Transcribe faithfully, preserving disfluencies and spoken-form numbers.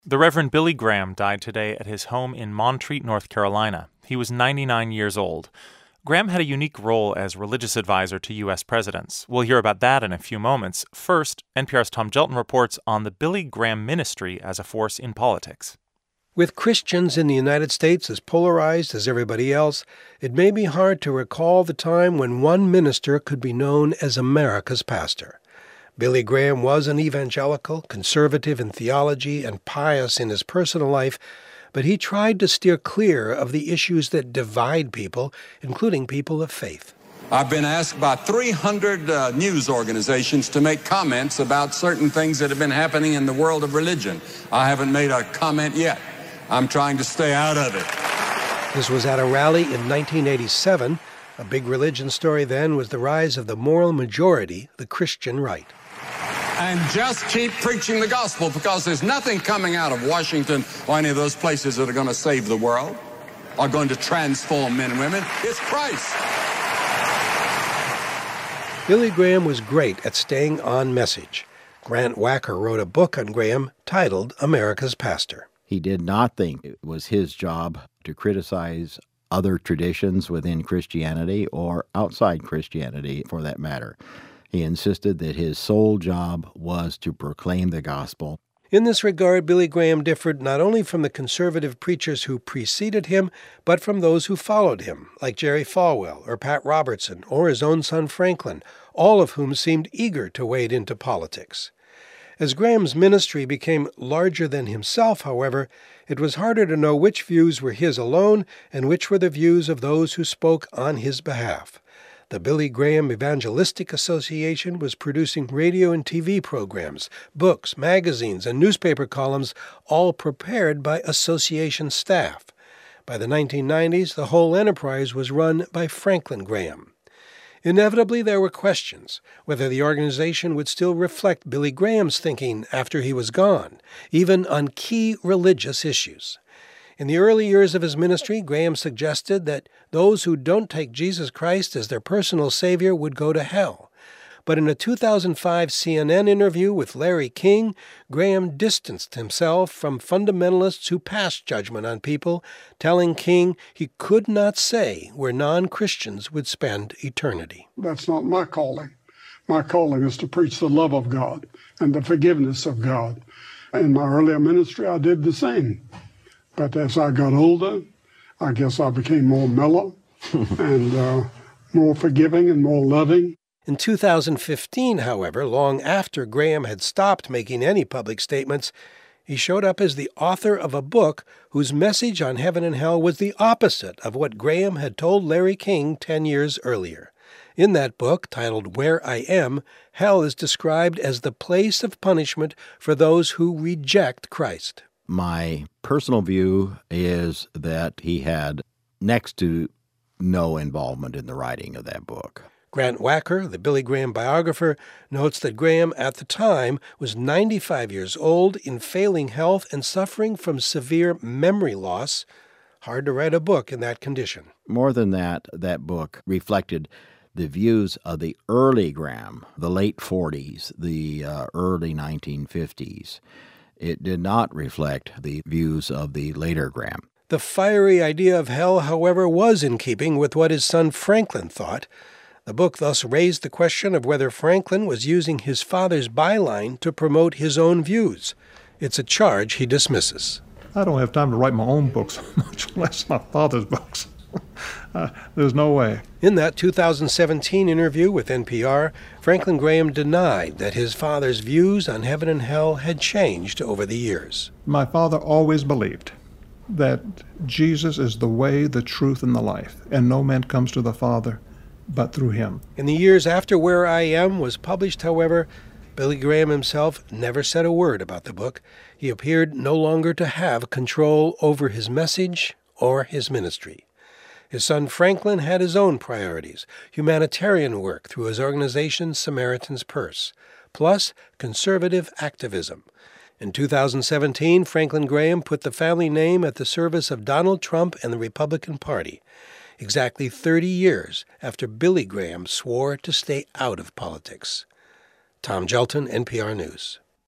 The Reverend Billy Graham died today at his home in Montreat, North Carolina. He was ninety-nine years old. Graham had a unique role as religious advisor to U S presidents. We'll hear about that in a few moments. First, N P R's Tom Gelton reports on the Billy Graham ministry as a force in politics. With Christians in the United States as polarized as everybody else, it may be hard to recall the time when one minister could be known as America's pastor. Billy Graham was an evangelical, conservative in theology, and pious in his personal life, but he tried to steer clear of the issues that divide people, including people of faith. I've been asked by three hundred uh, news organizations to make comments about certain things that have been happening in the world of religion. I haven't made a comment yet. I'm trying to stay out of it. This was at a rally in nineteen eighty-seven. A big religion story then was the rise of the moral majority, the Christian right. And just keep preaching the gospel, because there's nothing coming out of Washington or any of those places that are going to save the world or going to transform men and women. It's Christ. Billy Graham was great at staying on message. Grant Wacker wrote a book on Graham titled America's Pastor. He did not think it was his job to criticize other traditions within Christianity or outside Christianity, for that matter. He insisted that his sole job was to proclaim the gospel. In this regard, Billy Graham differed not only from the conservative preachers who preceded him, but from those who followed him, like Jerry Falwell or Pat Robertson or his own son Franklin, all of whom seemed eager to wade into politics. As Graham's ministry became larger than himself, however, it was harder to know which views were his alone and which were the views of those who spoke on his behalf. The Billy Graham Evangelistic Association was producing radio and T V programs, books, magazines, and newspaper columns, all prepared by association staff. By the nineteen nineties, the whole enterprise was run by Franklin Graham. Inevitably, there were questions whether the organization would still reflect Billy Graham's thinking after he was gone, even on key religious issues. In the early years of his ministry, Graham suggested that those who don't take Jesus Christ as their personal Savior would go to hell. But in a two thousand five C N N interview with Larry King, Graham distanced himself from fundamentalists who passed judgment on people, telling King he could not say where non-Christians would spend eternity. That's not my calling. My calling is to preach the love of God and the forgiveness of God. In my earlier ministry, I did the same. But as I got older, I guess I became more mellow and uh, more forgiving and more loving. In two thousand fifteen, however, long after Graham had stopped making any public statements, he showed up as the author of a book whose message on heaven and hell was the opposite of what Graham had told Larry King ten years earlier. In that book, titled Where I Am, hell is described as the place of punishment for those who reject Christ. My personal view is that he had next to no involvement in the writing of that book. Grant Wacker, the Billy Graham biographer, notes that Graham at the time was ninety-five years old, in failing health and suffering from severe memory loss. Hard to write a book in that condition. More than that, that book reflected the views of the early Graham, the late forties, the uh, early nineteen fifties. It did not reflect the views of the later Graham. The fiery idea of hell, however, was in keeping with what his son Franklin thought. The book thus raised the question of whether Franklin was using his father's byline to promote his own views. It's a charge he dismisses. I don't have time to write my own books, much less my father's books. uh, there's no way. In that two thousand seventeen interview with N P R, Franklin Graham denied that his father's views on heaven and hell had changed over the years. My father always believed that Jesus is the way, the truth, and the life, and no man comes to the Father but through him. In the years after Where I Am was published, however, Billy Graham himself never said a word about the book. He appeared no longer to have control over his message or his ministry. His son Franklin had his own priorities, humanitarian work through his organization Samaritan's Purse, plus conservative activism. In two thousand seventeen, Franklin Graham put the family name at the service of Donald Trump and the Republican Party, exactly thirty years after Billy Graham swore to stay out of politics. Tom Gelton, N P R News.